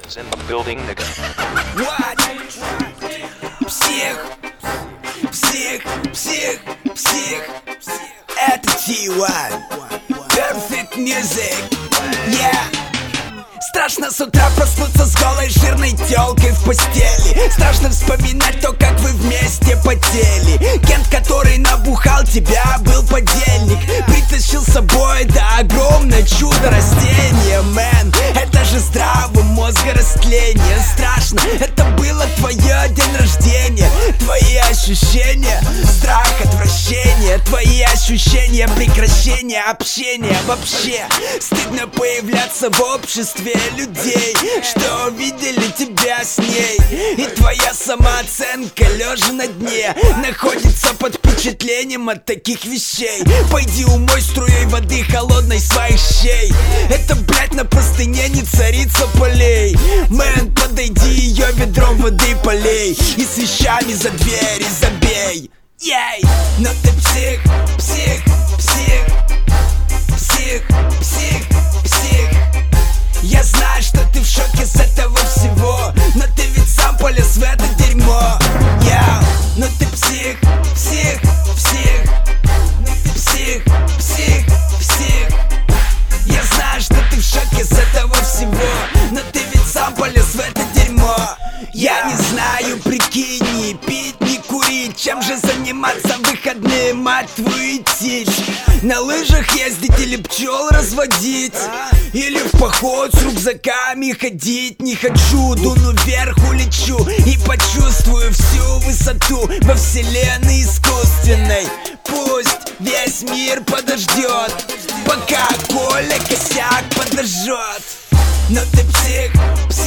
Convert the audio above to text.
is in the building, nigga. What? Псих, псих, псих, псих. Это T1 Perfect Music. Yeah. Страшно с утра проснуться с голой жирной тёлкой в постели. Страшно вспоминать то, как вы вместе потели. Кент, который набухал тебя, был подельник. Притащил с собой это огромное чудо растение. Мэн, это же здравого мозга растление. Страшно, это было твое день рождения. Твои ощущения, страх, отвращение. Твои ощущения, прекращение общения. Вообще, стыдно появляться в обществе людей, что видели тебя с ней. И твоя самооценка, лежа на дне, находится под впечатлением от таких вещей. Пойди умой струей воды холодной своих щей. Это, блять, на простыне не царица полей. Мэн, подойди, ее ведром воды полей. И с вещами за дверь и забей. Ей, но ты псих, псих, псих. Псих, псих, псих. Я знаю, что ты в шоке с этого всего, но ты ведь сам полез в это дерьмо. Но ты псих, псих, псих. Псих, псих, псих. Я знаю, что ты в шоке с этого всего, но ты ведь сам полез в это дерьмо. Я не знаю, прикинь, не пить, не курить. Чем же заниматься в выходные, мать твою, идти? На лыжах ездить или пчел разводить? Или в поход с рюкзаками ходить? Не хочу, дуну вверх, улечу и почувствую всю высоту во вселенной искусственной. Пусть весь мир подождет, пока Коля косяк подожжет. Но ты псих, псих.